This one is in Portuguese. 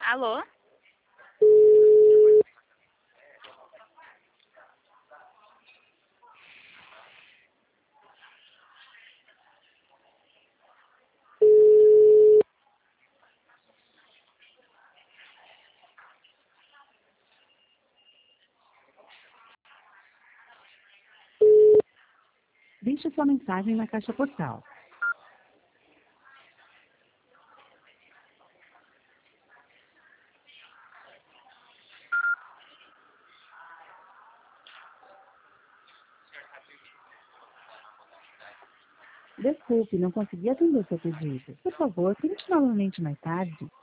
Alô? Deixe sua mensagem na caixa postal. Desculpe, não consegui atender seu pedido. Por favor, tente novamente mais tarde.